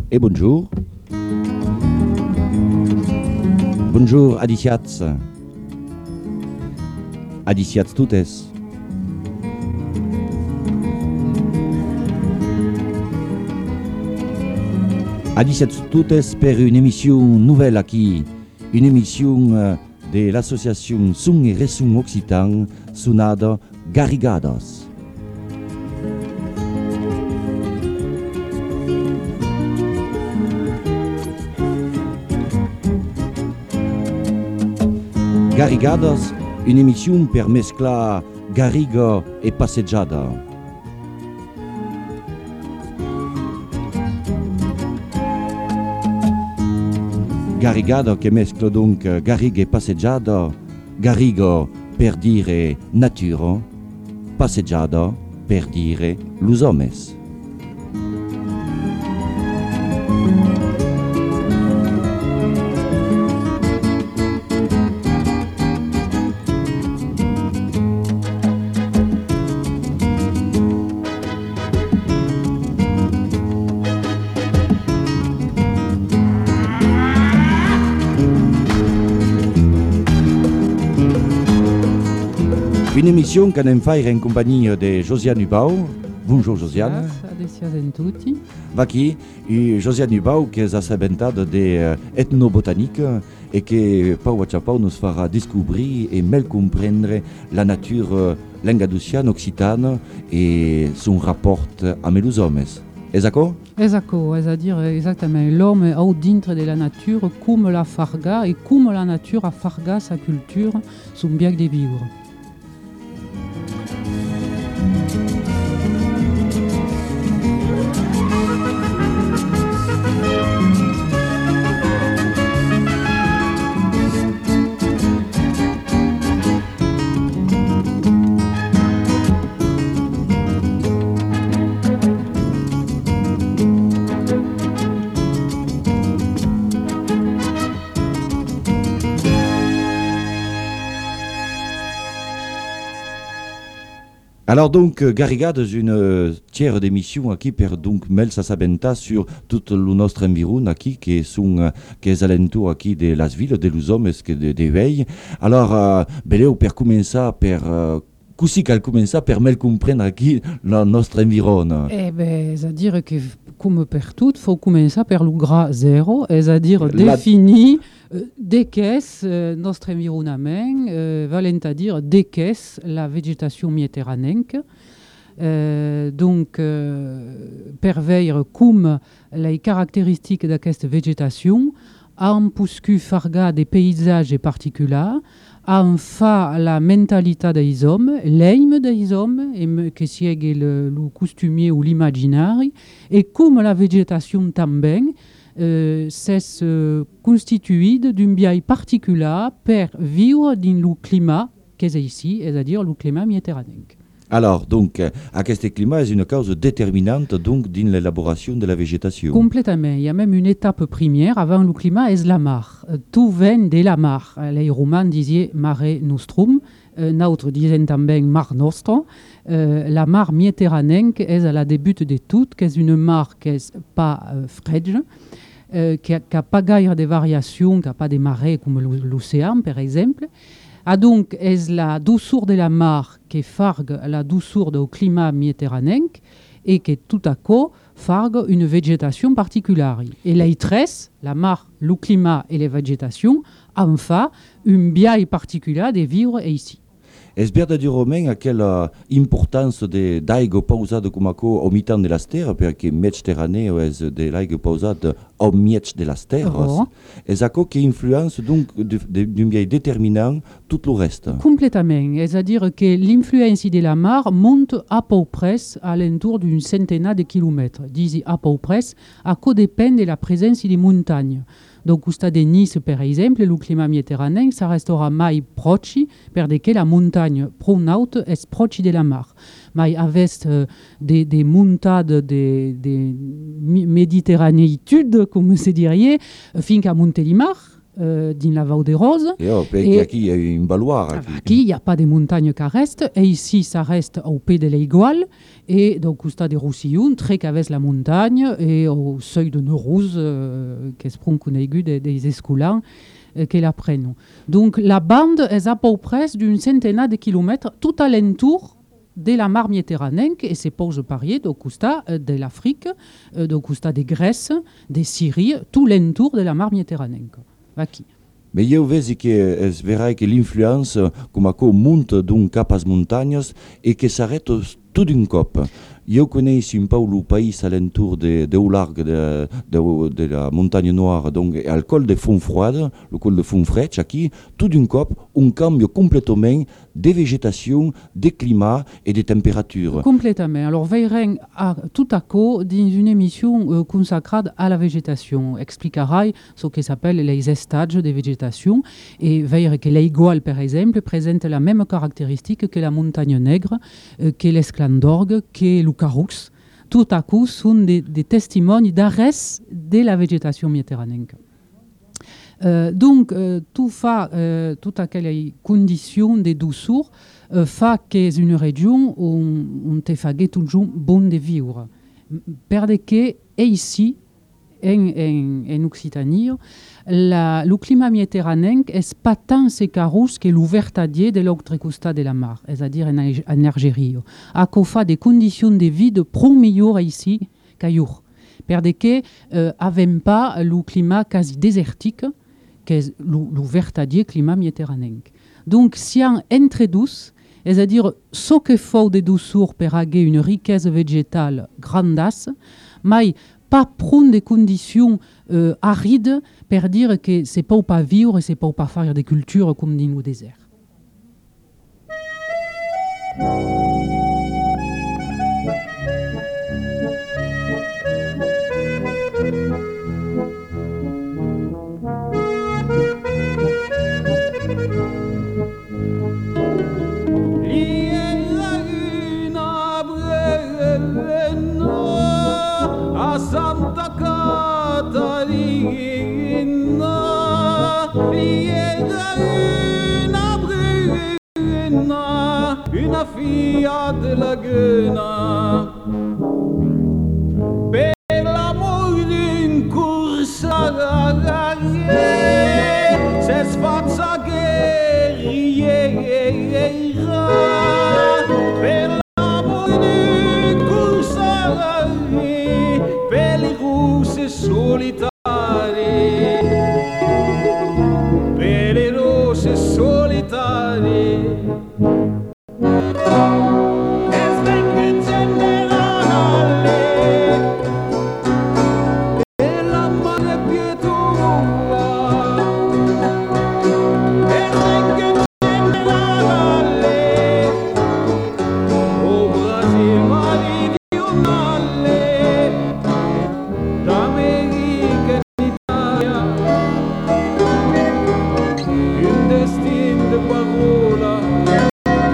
et bonjour. Bonjour, adiciats. Adiciats tutes. Adiciats tutes per une émission nouvelle aquí, une émission de l'association Son et Resum Occitan, sonada Garrigadas. Garrigadas, une émission per mesclar garriga et passeggiada. Garrigada che mescla donc garriga e passeggiada, garriga per dire natura, passeggiada per dire los homes. Une émission qu'on aime faire en compagnie de Josiane Hubau. Bonjour Josiane. Tutti. Vaki, Josiane Hubau che è assabentada de ethnobotanique et che Pau Achapau nous fera découvrir et mieux comprendre la nature langaduciane occitane et son rapport avec les hommes. Est-ce d'accord? Esatto, c'est-à-dire exactement l'homme au dintre de la nature comme la farga et comme la nature a farga sa culture son bien de vivre. Alors donc, Garrigades, une tiers d'émission qui perd donc mel sa sabenta sur tout le nostre environ qui est alentour de las villes, de los hommes, de veille. Alors, beleu per commencer per così qu'elle commence per mel comprendre qui le nostre environ. C'est-à-dire que comme per tout, faut commencer per le gras zéro, c'est-à-dire définir de qu'est notre environnement, valent à dire de qu'est la végétation méditerranéenne. Donc, per veire comme les caractéristiques de cette végétation, en puscu farga des paysages particuliers, en fa la mentalité des hommes, l'aime des hommes, que sigue le costumier ou l'imaginaire, et comme la végétation também, c'est constitué d'un biais particulier pour vivre dans le climat qu'est ici, c'est-à-dire le climat méditerranéen. Alors, donc, ce climat est une cause déterminante donc, dans l'élaboration de la végétation. Complètement. Il y a même une étape première avant le climat, c'est la mare. Tout vient de la mare. Les Romains disaient mare nostrum, notre disaient também mar nostra. La mare méditerranéenne est à la début de tout, qui est une mare qui n'est pas fraîche, qui n'a pas gaire de variations, qui n'a pas de marées comme l'océan, par exemple. Donc, est la douceur de la mare qui fargue la douceur du climat méditerranéen et qui tout à coup fargue une végétation particulière. Et la itresse, la mare, le climat et les végétations, enfin, un biais particulier de vivre ici. Est-ce bien de romain à quelle importance d'aigo pausade comme au mi-temps de la terre, parce que Méditerranée est de l'aigo pausade au mietch de la terre. Est-ce qui influence donc d'un biais déterminant tout le reste? Complètement. C'est-à-dire que l'influence de la mare monte à peu près à l'entour d'une centaine de kilomètres. Disons à peu près, à quoi dépend de la présence des montagnes. Donc, au stade de Nice, par exemple, le climat méditerranéen, ça restera mai proche, parce que la montagne pronaute est proche de la mare. Mais avec des montades de méditerranéitude, comme se dirait, fin à Montélimar, dans la Vall des Roses. Et ici, il y a une baluard. Ici, il n'y a pas de montagnes qui restent. Et ici, ça reste au pied de l'Aigual. Et donc, il y a des roussillons, très qu'avec la montagne, et au seuil de Neurouz, qui se prend qu'on aigu des escoulins qui la prennent. Donc, la bande est à peu près d'une centaine de kilomètres tout alentour de la mer Méditerranée, et c'est pour je parier, donc, de l'Afrique, donc, de Grèce, de Syrie, tout l'entour de la mer Méditerranée. Aquí. Mais io vesi che es verai che l'influenza come monte d'un cap as montañas e che s'arrête tout d'un cop. Io connais un peu le pays alentour au large de la montagne noire, donc al col de Fontfroide, le col de Fontfrec, ici, tout d'un cop, un cambio complètement de végétation, de climat et de température. Complètement. Alors, veillerons tout à coup dans une émission consacrée à la végétation. Expliquera ce qui s'appelle les stages de végétation et veillerons que l'Aigual, par exemple, présente la même caractéristique que la montagne nègre, que l'Esclandorgue, que le Carux. Tout à coup, sont des testimonies d'arrêt de la végétation méditerranéenne. Donc, toutes aquelles conditions de douceur fa que c'est une région où on te fait toujours bon de vivre. Parce que ici, en Occitanie, le climat méditerranéen n'est pas tant sécarous que l'ouvertadier de l'autre côté de la mer, c'est-à-dire en Algérie. À cause des conditions de vie de pro meilleures ici qu'ailleurs. Parce que n'avons pas le climat quasi désertique que est l'ouvertadier climat méditerranéen. Donc, si on entre douce, c'est-à-dire ce que faut de douceur pour avoir une richesse végétale grandasse, mais pas prendre des conditions arides pour dire que c'est pas vivre et c'est pas faire des cultures comme dans le désert. Santa Catarina, llega una bruna, una figlia della Guena, per l'amore in corsa se sfazza guerriera, per solitarie, per le rose solitarie. E svengono generale, e la mare pietosa. E svengono generale, o Brasil meridionale, d'America. Un destin de parola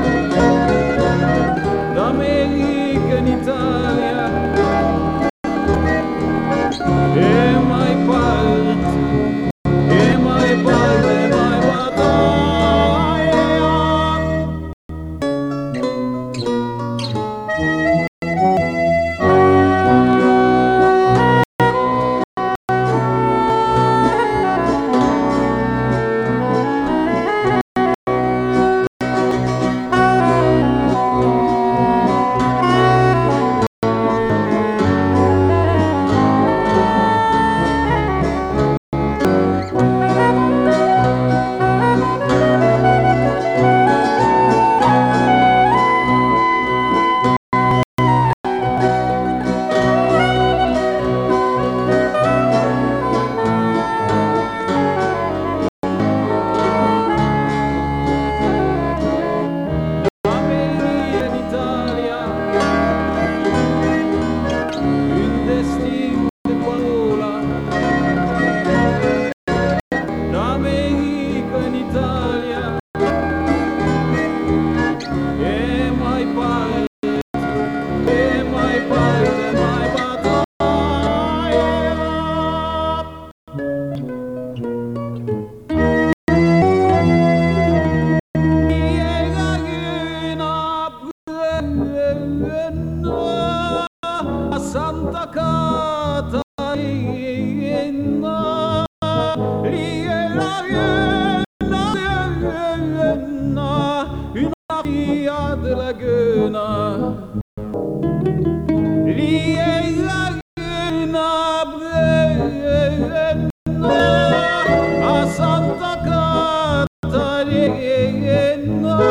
une fille de la gueule. A Santa Catarina,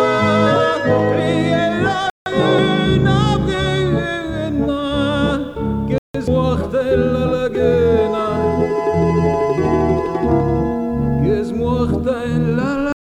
que es muerta en la laguna, que es muerta en la laguna.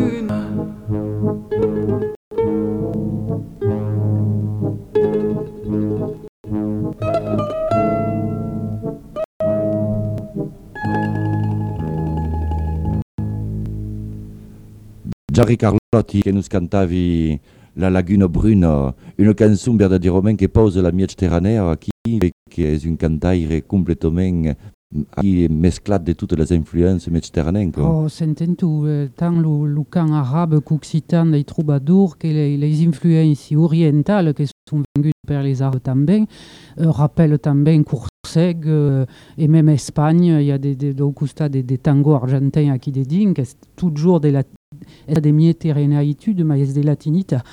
Gianni Carlotti che nous cantavi La Laguna Bruna, une canzone verdaderamente che pose la Mediterranea qui est une cantaire complètement mesclate de toutes les influences méditerranéennes. Oh, senten tu, tant le camp arabe qu'occitan des troubadours que les influences orientales qui sont venues par les arabes também, rappellent também Corseg et même Espagne, il y a des tangos argentins qui dédignent, que c'est toujours des mediterranéitudes, mais des latinitas.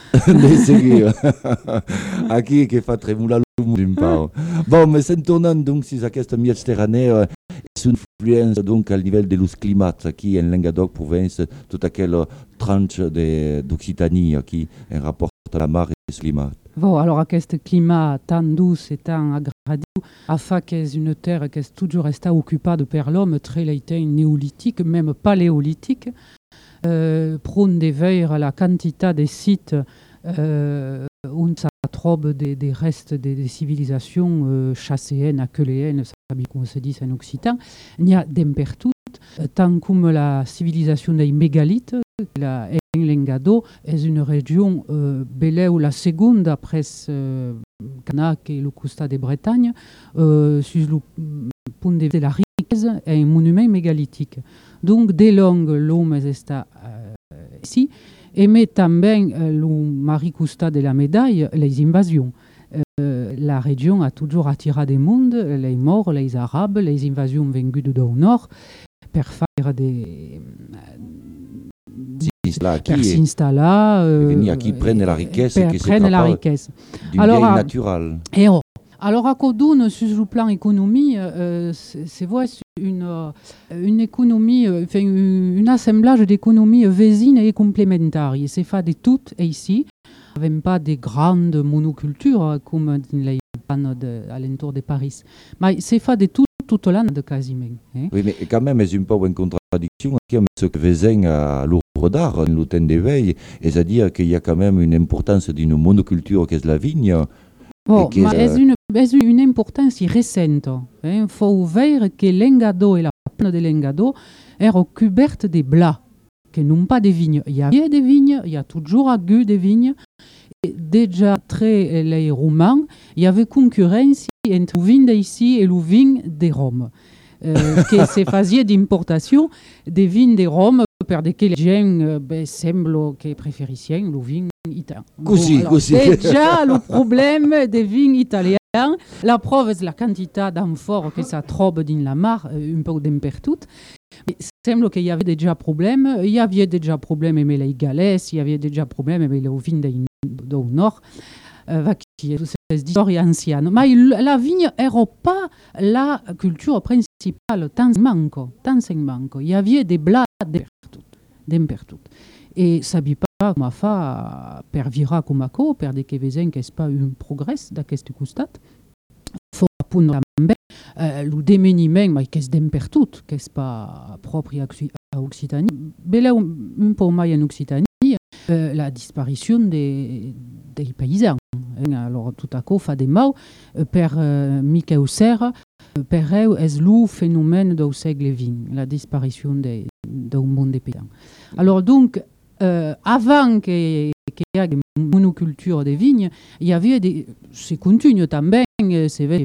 Aquí che fa tremolare d'un pau. Bon, mais c'est tournant donc si aquesta Mediterranée és une influence donc al nivell de los climats aquí en Languedoc province, tota aquella tranche d'Occitanie aquí en rapport a la mar et le climat. Bon, alors aquest climat tan douce et tan agradiu a fa qu'és une terre qui est toujours restée occupée par l'homme très longtemps néolithique, même paléolithique. Prône des veilles à la quantité des sites où ça trouve des restes des civilisations chasséennes, aqueléennes, ça comme se dit en occitan. Il y a d'impertout, tant comme la civilisation des mégalithes, la Lengado est une région belle ou la seconde après Canac et le Costa de Bretagne, sur le point de vue de la riquesse, est un monument mégalithique. Donc, dès longue, l'homme est ici, et met também le Maricosta de la médaille, les invasions. La région a toujours attiré des mondes, les morts, les arabes, les invasions venues du nord, pour faire per s'installer, qui prennent la richesse per qui prendre la richesse. du bien naturel. Alors à Codoun, sur le plan économie, c'est vrai une économie, enfin, un assemblage d'économies voisines et complémentaires. C'est fait de toutes et ici, même pas des grandes monocultures comme dans les pannes à l'entour de Paris, mais c'est fait de toute l'année quasiment. Hein? Oui, mais quand même, c'est un peu une contradiction avec ce que voisin à l'Ourodar, le temps d'éveil, c'est-à-dire qu'il y a quand même une importance d'une monoculture qui est la vigne. Bon, c'est une importance récente. Il faut voir que l'Engado et la plaine de l'Engado sont couvertes de blas, qui n'ont pas de vignes. Il y a des vignes, il y a toujours eu des vignes. Et déjà, très les Romains, il y avait concurrence entre le vin d'ici et le vin de Rome, qui se faisait d'importation des vins de Rome, per lesquels les gens semblent qu'ils préfèrent le vin italien. Così. Déjà, le problème des vins italiens, la preuve est la quantité d'amphores que ça trouve dans la mar, un peu d'impertout. Il semble qu'il y avait déjà problème. Il y avait déjà problème avec les Galles, il y avait déjà problème avec les vins du Nord, qui est cette histoire ancienne. Mais la vigne n'était pas la culture principale, tant en manque. Il y avait des blats d'impertout. Et ça ne veut pas comment faire per vira comme ça, per des que n'est pas un progrès d'aquest costat. Il faut apprendre le démeniment, mais qu'est-ce d'impertout, qu'est-ce pas propre à Occitanie. Mais là, un peu moins en Occitanie, la disparition des paysans. Alors, tout à coup, fait des mots, per Michael Serre, per eux, est le phénomène du siècle XX, la disparition du monde des paysans. Alors, donc, avant qu'il y ait une monoculture des vignes, il y avait c'est continu também, c'est vrai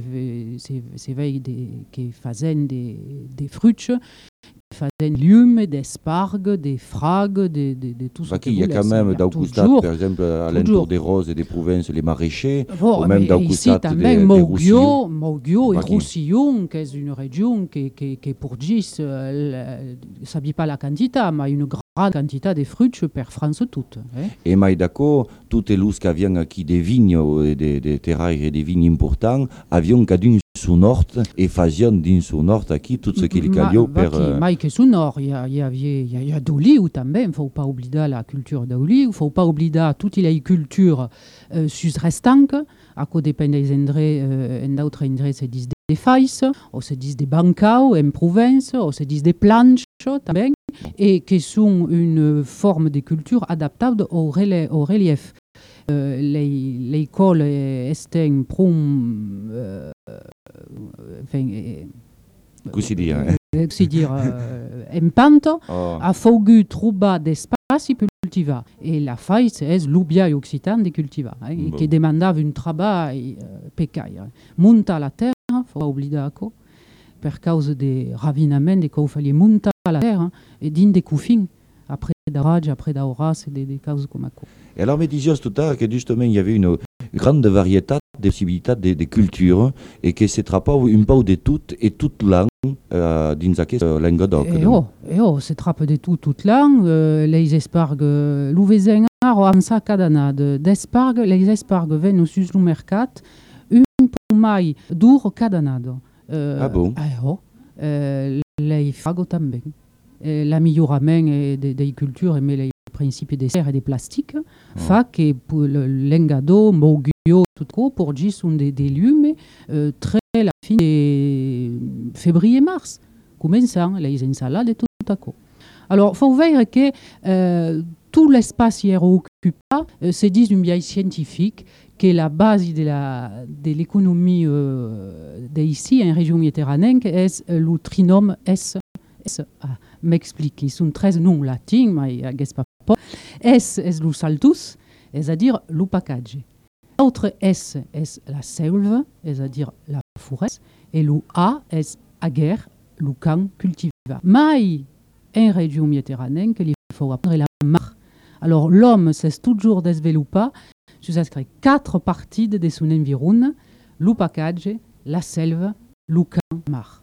qui faisaient des fruits, qui faisaient des légumes, des spargues, des fragues, de tout ça. Il y a quand même d'Augustat, par exemple, à l'entour des Roses et des Provinces, les maraîchers, ou même d'Augustat des Roussillons. Moggio et Roussillon, qui est une région qui pour 10, ça ne dit pas la quantité, mais une grande quantità di frutti per France toute. Et mai d'accord, toutes les qui viennent aquí des vignes, des terraires et des vignes importants, avions cadun sous nord et faisions din sous nord aquí tout ce qu'il callio per... Mai que sous nord, il y a d'oliu també, il ne faut pas oublier la culture d'oliu, il ne faut pas oublier toute la culture sus-restanque, à quoi dépend des endroits, en d'autres endroits se disent des failles, ou se disent des bancaux en province, ou se disent des planches també, et qui sont une forme de culture adaptable au relief. L'école est un prom... Così dire. En pente, a fogu trouba d'espace pour cultiver. Et la faille, c'est l'ubia occitan de cultiver, qui demandava un travail pécaille. Monta la terre, il ne faut pas oublier d'accord, per cause des ravinaments, des qu'il fallait monter la terre, et din des couffins, après d'orage, après d'auras, et des causes comme ça. Et alors, me disiez tout à l'heure que justement, il y avait une grande variété de possibilités de cultures et que c'est pas un peu de toutes et toute langue dans cette Languedoc. C'est trappe de toute langue, les espargues, l'ouvezen, amsa cadanade, d'espargues, les espargues viennent sur le mercat, un peu mai dur cadanado. Ah bon? Les fago també. La millorament des cultures, mais les principes des serres et des plastiques, fa que pour le lengado, mogio, tout quoi, pour dire sont des lumes très la fin de février-mars, commençant les ensalades et tout à coup. Alors, il faut voir que tout l'espace hier occupé, c'est dit une vieille scientifique que la base de l'économie d'ici, en région méditerranéenne, est le trinôme S. M'explique, ils sont 13 noms latins, mais je ne sais pas. S est le saltus, c'est-à-dire le package. L'autre S est la selve, c'est-à-dire la forêt, et le A est aguer, le camp cultivé. Mais en région méditerranéenne, il faut apprendre la mar. Alors l'homme s'est toujours développé jusqu'à 4 parties de son environnement, le package, la selve, le camp, mar.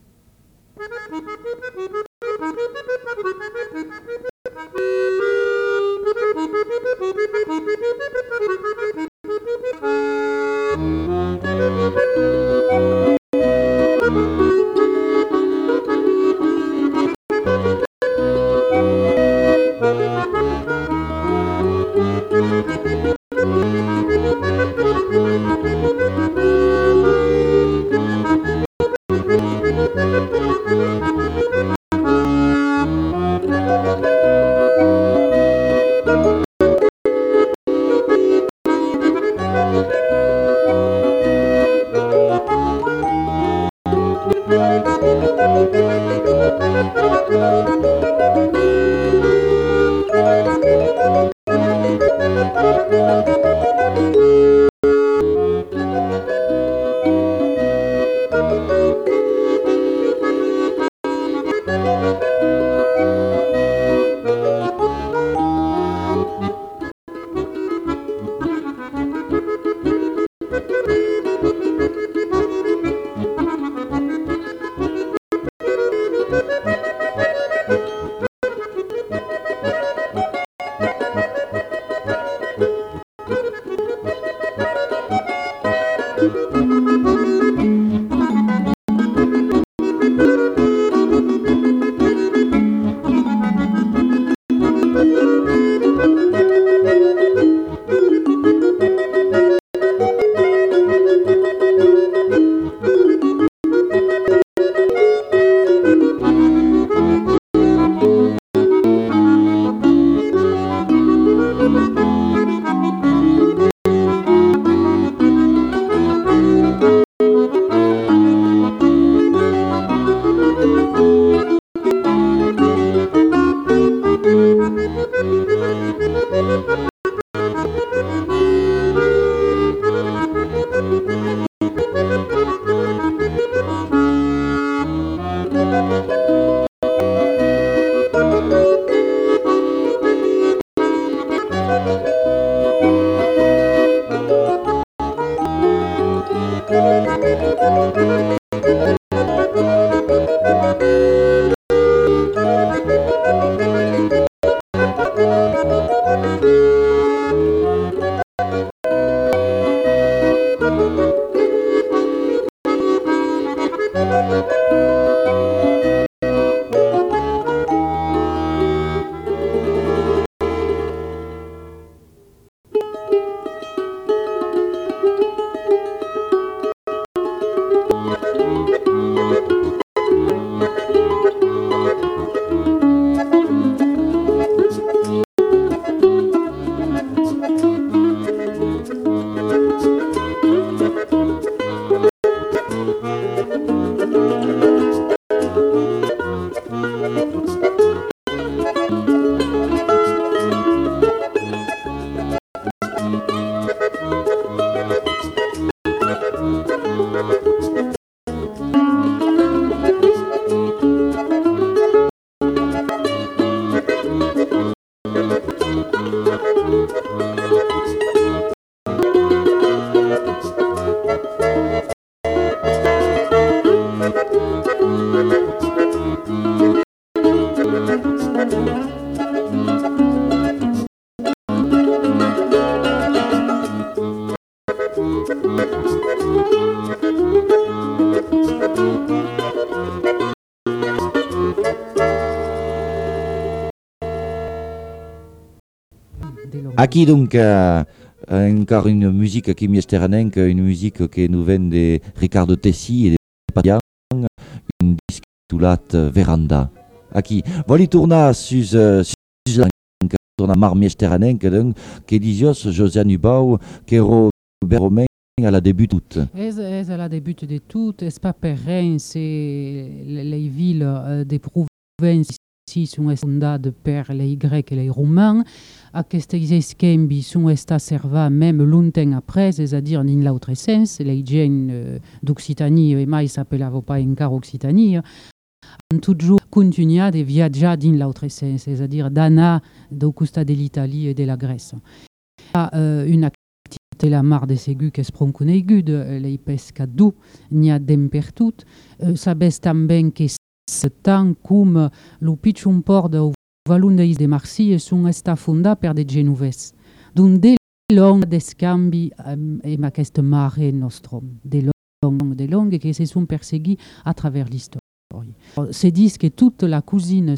Aquí donc encore une musique qui miesteranenc, une musique qui nous vient de Ricardo Tessi et de Padian, une disque tulat Veranda. Aquí, voli tornar sus la tornar mar miesteranenc, donc, que disios Josiane Hubau, que Romain à la début toute. Es à la début de tout, es pas perrin, c'est les villes des provinces ici sont fondées per les Grecs et les Romains. Aquests esquembi sont servats même longtemps après, c'est-à-dire dans l'autre sens, les gens d'Occitanie, et mai s'appellent pas encore Occitanie, ont toujours continué de viager dans l'autre sens, c'est-à-dire d'anar au costa de l'Italie et de la Grèce. Une activité la mar de segur que es prou conegut, les pescadors, n'hi a d'en per tot. Sabes també que tant com el pitjor port del Valun de Marcy sont fondats per des genoves. Donc des longues d'escambi en aquest mare nostrum, des longues qui se sont perseguies à travers l'histoire. Se dit que toute la cousine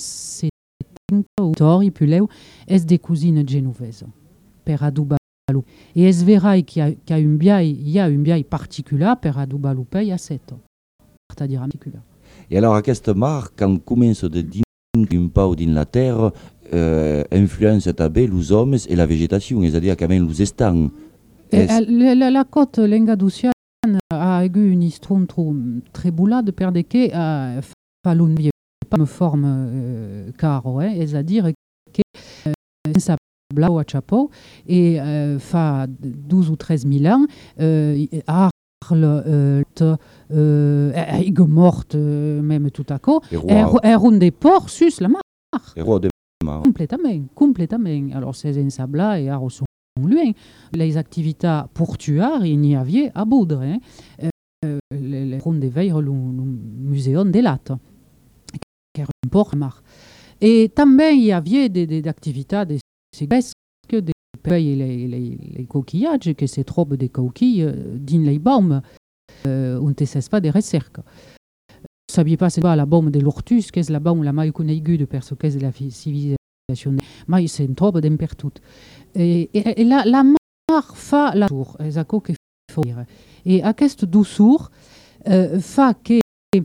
Tori Puleu est des cousines genovaises, per Adubalu. Et es verra qu'il y a un biais particulier per Adubalu pei a 7 ans. C'est-à-dire particulier. Et alors, aquest mar, quand commence de dins un peu dans la terre, influence també les hommes et la végétation, c'est-à-dire quand même les estants. La côte lengaduciane a eu une histoire très boulade per de que fa l'un pas me forme caro, c'est-à-dire que ça blau a chapeau et fa 12 ou 13 000 ans morte même tout à coup un des ports sus la mar complètement alors ces ensabla et aro sont loin les activités portuaires il y avait à boudre les rondes de veille le muséum des lattes qui est un port mar et també il y avait des activités de que des pays les coquillages que se trouvent des coquilles dans les baumes on ne sait pas des recerques. Vous ne saviez pas c'est pas la baume de l'ortus que est la baume la plus connue de perso que est de la civilisation mais c'est une trouve d'un pertout et la mar fa la tour c'est ça que faut dire et à cette douceur fa que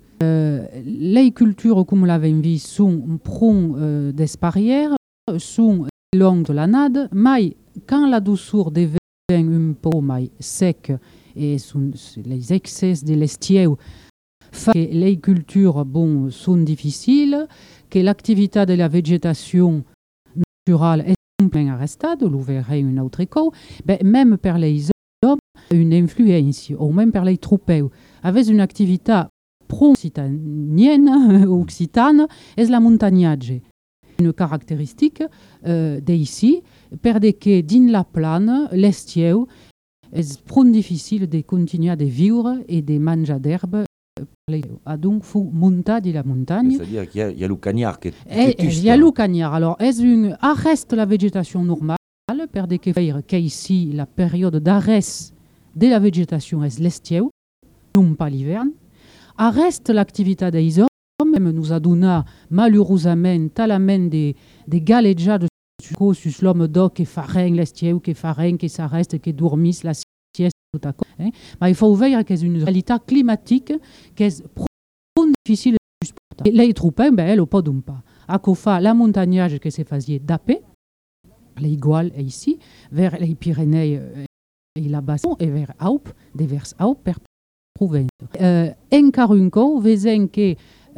les cultures comme l'avait vu sont pront des barrières sont longues de la nade mais quand la douceur devient un peu mai sec et les excès de l'estiu font que les cultures sont difficiles, que l'activité de la végétation naturelle est complètement arrêtée, nous verrons une autre écho, même pour les hommes, une influence, ou même pour les troupes, avec une activité pro-occitanienne, occitane, est la montagnage. Une caractéristique d'ici, per de que dans la plane, l'estiu est plus difficile de continuer à vivre et de manger d'herbe. Donc, il faut monter de la montagne. C'est-à-dire qu'il y a le cagnard qui il y a le cagnard. Alors, arrête la végétation normale, per de que ici, la période d'arrêt de la végétation est l'estiu, non pas l'hiverne. Arrête l'activité des hommes. Même nous a donné malheureusement tellement des galéjas de sur l'homme d'eau qui farine l'estiu, qui farine, qui s'arrête, qui dormisse la sieste tout à coup. Mais il faut voir que c'est une réalité climatique qui est difficile de supporter. Les troupes, elles n'ont pas d'un pas. À Kofa, la montagnage qui se faisait d'apé, les Iguales et ici, vers les Pyrénées et la Basse, et vers Alpes, des vers Alpes, per province. En Carunco, voyez que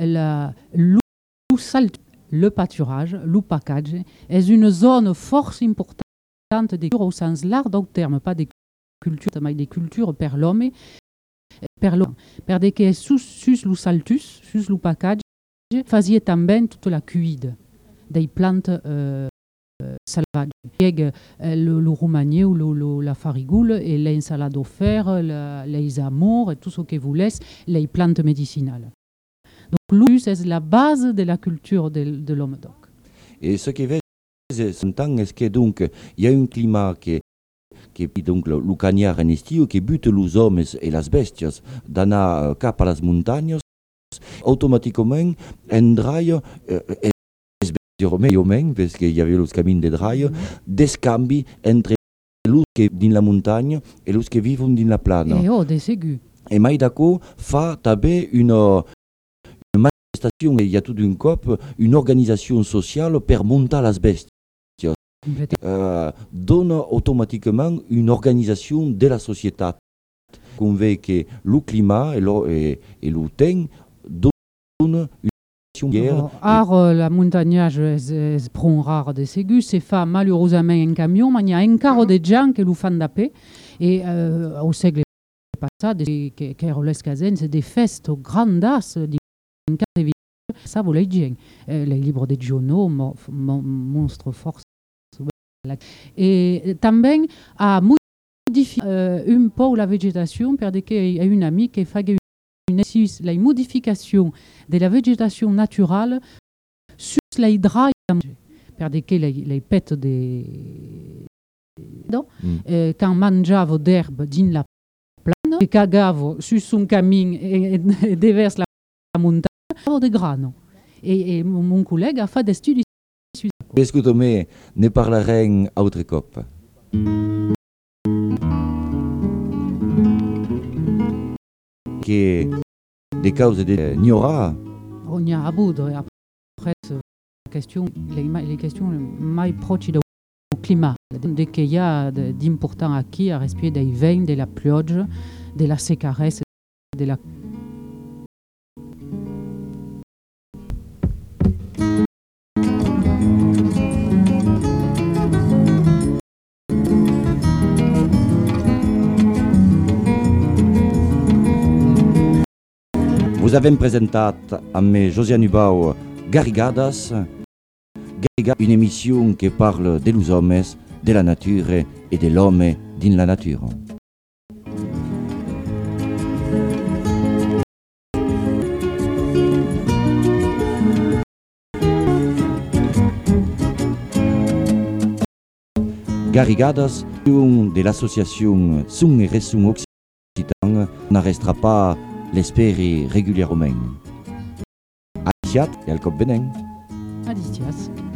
le pâturage, le package, est une zone fort importante des cultures au sens large du terme, pas des cultures, mais des cultures per l'homme, per de que sus le saltus, sus le package, faisait també toute la cuide des plantes salvage. Le roumanier ou la farigoule et l'insalade offerte, les amours et tout ce que vous laisse, les plantes médicinales. Donc l'humus est la base de la culture de l'homme. Et ce qui veut c'est que donc il y a un climat qui donc le cagnard en estiu qui bute les hommes et les bestias d'anar cap a les muntanyes, automatiquement en draille parce qu'il y avait le camin de draille, d'escambi entre los qui dans la montagne et los qui vivent dans la plana. Des ségus. Et mai d'accord fa també une manifestation, il y a tout d'un cop une organisation sociale pour monter les bestias. Donne automatiquement une organisation de la société. On veut que le climat et le temps donnent une guerre. La montagnage est prend rare des ségus, c'est fait malheureusement en camion, mais il y a encore des gens qui le font d'appel. Et au siècle passé, c'est des fêtes grandes ça vous l'avez dit. Les livres de Giono, monstre force. Et também a modifié un peu la végétation, parce qu'il y a une amie qui fait la modification de la végétation naturelle sur les draps, parce que les pètes des quand mangeavo d'herbe dans la plane, et cagavo sur son camin et déverse la montagne, des granos. Et mon collègue a fait des études. Écoutez, ne parlerons autre cop. Que des causes de Niora. On y a à bout. Après, les questions mai proches du climat. Dès qu'il y a d'important acquis à respirer des vents, de la pluie, de la sécheresse, de la. Vous avez présenté à mes Josiane Hubau Garrigadas, une émission qui parle des hommes, de la nature et de l'homme dans la nature. Garrigadas, de l'association Son et Resson Occitan, n'arrêtera pas l'espérer régulièrement. Adiciat et al cop beneng. Adicias.